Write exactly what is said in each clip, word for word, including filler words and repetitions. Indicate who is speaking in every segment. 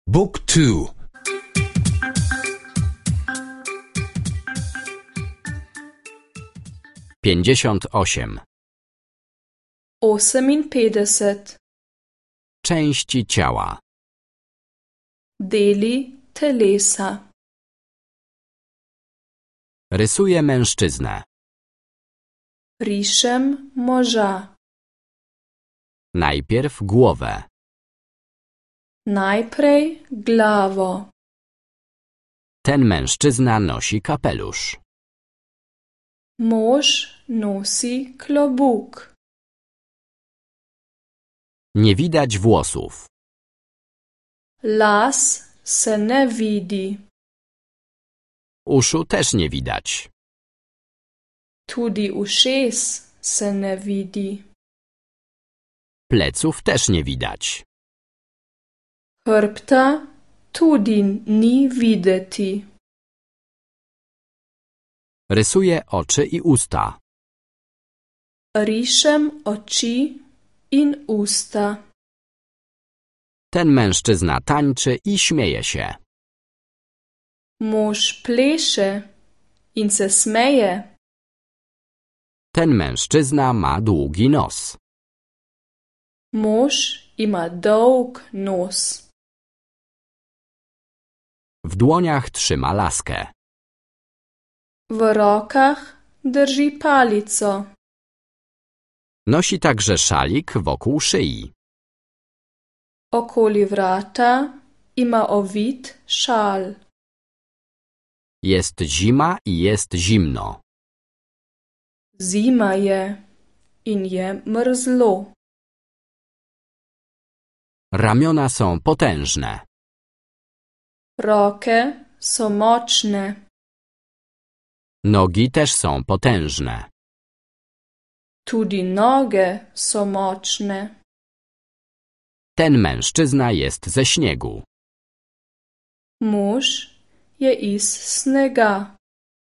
Speaker 1: Book two.
Speaker 2: Pięćdziesiąt osiem.
Speaker 3: Oseminpetdeset.
Speaker 2: Części ciała.
Speaker 3: Deli telesa.
Speaker 2: Rysuję mężczyznę.
Speaker 3: Rišem moža.
Speaker 2: Najpierw głowę.
Speaker 3: Najprej glavo.
Speaker 2: Ten mężczyzna nosi kapelusz.
Speaker 3: Mož nosi klobuk.
Speaker 2: Nie widać włosów.
Speaker 3: Las se ne vidi.
Speaker 2: Uszu też nie widać.
Speaker 3: Tudi ušes se ne vidi.
Speaker 2: Pleców też nie widać.
Speaker 3: Hrbta tudi ni videti.
Speaker 2: Rysuję oczy i usta.
Speaker 3: Rišem oči in usta.
Speaker 2: Ten mężczyzna tańczy i śmieje się.
Speaker 3: Mož pleše in se smeje.
Speaker 2: Ten mężczyzna ma długi nos.
Speaker 3: Mož ima dolg nos.
Speaker 2: W dłoniach trzyma laskę.
Speaker 3: V rokah drži palico.
Speaker 2: Nosi także szalik wokół szyi.
Speaker 3: Okoli vrata ima ovit šal.
Speaker 2: Jest zima i jest zimno.
Speaker 3: Zima je in je mrzlo.
Speaker 2: Ramiona są potężne.
Speaker 3: Roke so močne.
Speaker 2: Nogi też są potężne.
Speaker 3: Tudi noge so močne.
Speaker 2: Ten mężczyzna jest ze śniegu.
Speaker 3: Mož je iz snega.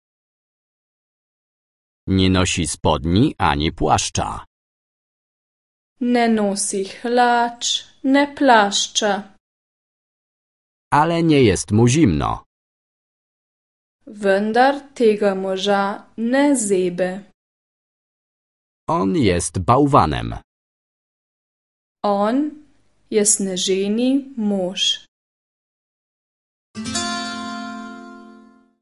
Speaker 2: Nie nosi spodni ani płaszcza.
Speaker 3: Ne nosi hlač, ne plašča.
Speaker 2: Ale nie jest mu zimno.
Speaker 3: Vendar tega moža ne zebe.
Speaker 2: On jest bałwanem.
Speaker 3: On je sneženi mož.